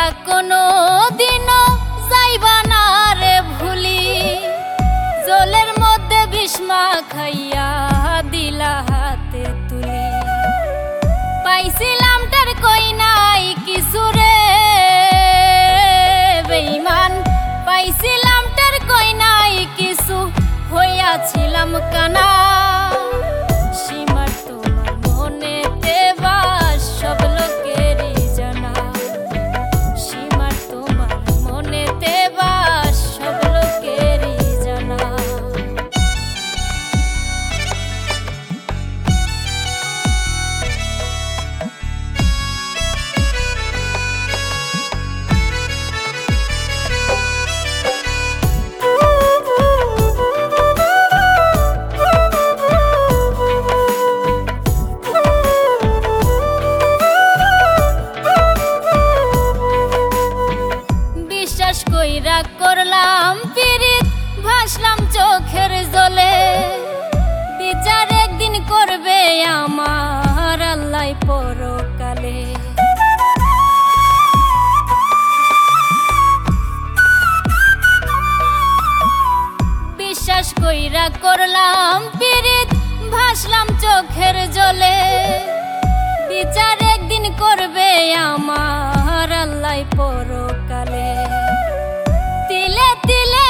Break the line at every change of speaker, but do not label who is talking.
কোনো দিনও যাইবা না রে ভুলি, জলের মধ্যে বিষ্মা খাইয়া দিলা হাতে তুলি। পাইছিলাম তার কই নাই কিছু রে বেঈমান, পাইছিলাম তার কই নাই কিছু, হইয়াছিলাম কানা। সীমার তোমার মনেতে বাস সব লোকেরই জানা, সীমার তোমার মনেতে বাস সব লোকেরই জানা। কইরা করলাম পিরিত, ভাসলাম চোখের জলে, বিচার একদিন করবে আমার আল্লাহ পরকালে। বিশ্বাস কইরা করলাম পিরিত, ভাসলাম চোখের জলে, বিচার একদিন করবে আমার আল্লাহ পরকালে। তিলে তিলে